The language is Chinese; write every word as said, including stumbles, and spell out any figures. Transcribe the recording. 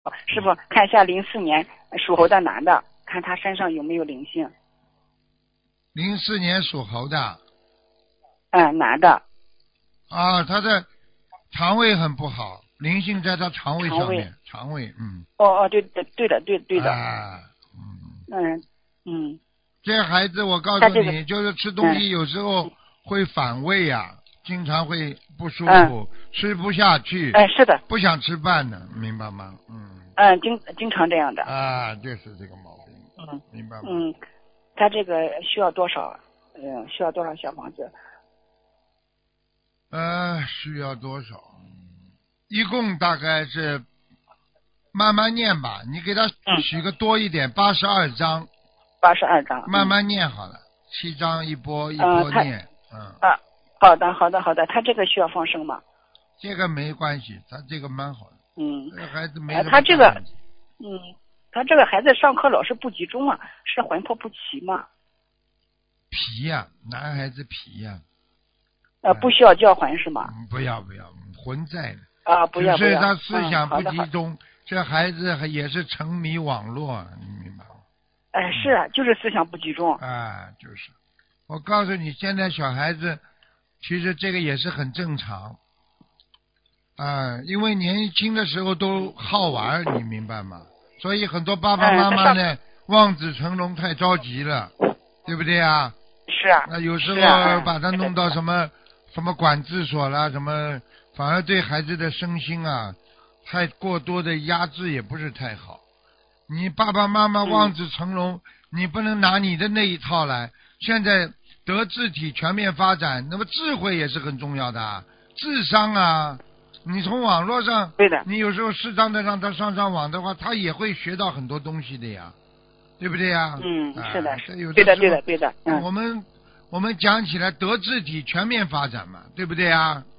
师傅看一下零四年属猴的男的，看他身上有没有灵性。 零四年属猴的。 嗯，男的。 啊，他的肠胃很不好，灵性在他肠胃上面。 肠胃。 肠胃，嗯。 哦哦，对对对的对对的。 啊，嗯。 嗯嗯。 这孩子，我告诉你， 这个、 就是吃东西有时候会反胃呀、啊，经常会不舒服， 嗯、 吃不下去。 嗯，是的。 不想吃饭的，明白吗？嗯。 嗯，经经常这样的。 啊，就是这个毛病。 嗯， 明白吗？ 嗯，他这个需要多少？嗯，需要多少小房子？ 呃，需要多少？一共大概是慢慢念吧，你给他许个多一点，八十二章。 八十二章。 慢慢念好了，七章一波一波念。嗯。 啊，好的好的好的，他这个需要放生吗？ 这个没关系，他这个蛮好的。 嗯。 这个孩子没什么、 呃。他这个，嗯，他这个孩子上课老是不集中啊，是魂魄不齐嘛？ 皮呀、啊，男孩子皮呀、 啊。呃，不需要叫魂是吗？ 嗯、不要不要，魂在的。 啊，不要不要。 只是他思想不集中， 嗯、 这孩子也是沉迷网络，你明白吗？ 哎、呃，是啊，就是思想不集中。 啊，就是。我告诉你，现在小孩子其实这个也是很正常啊，因为年轻的时候都好玩，你明白吗？所以很多爸爸妈妈呢，望子成龙太着急了，对不对啊？ 是啊。 那有时候把他弄到什么什么管制所啦，什么反而对孩子的身心啊，太过多的压制也不是太好。你爸爸妈妈望子成龙，嗯、你不能拿你的那一套来。现在德智体全面发展，那么智慧也是很重要的，智商啊。你从网络上， 对的， 你有时候适当的让他上上网的话，他也会学到很多东西的呀，对不对呀？ 嗯， 啊、 是的， 有对的，对的，对的。嗯， 我们我们讲起来德智体全面发展嘛，对不对呀？